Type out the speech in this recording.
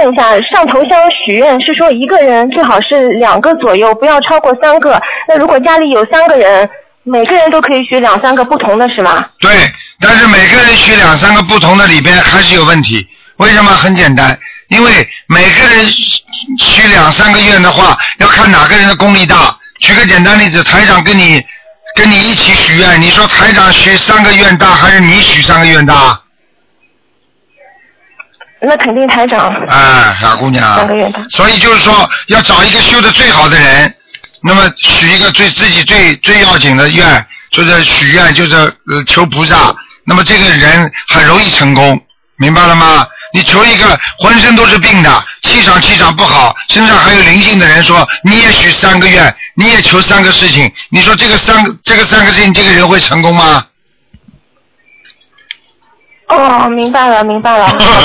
问一下，上头香许愿是说一个人最好是2个左右，不要超过3个。那如果家里有3个人，每个人都可以许2、3个不同的是吗？ 对，但是每个人许2、3个不同的里边还是有问题。为什么？很简单，因为每个人许2、3个愿的话，要看哪个人的功力大。举个简单例子，台长跟你一起许愿，你说台长许3个愿大，还是你许3个愿大？ 那肯定台长。 啊，傻姑娘。 3个愿大。所以就是说，要找一个修得最好的人，那么许一个自己最要紧的愿，就是许愿，就是求菩萨。那么这个人很容易成功，明白了吗？你求一个浑身都是病的，气场不好，身上还有灵性的人说，你也许3个愿，你也求3个事情，你说这个3个事情，这个人会成功吗？ 哦，明白了。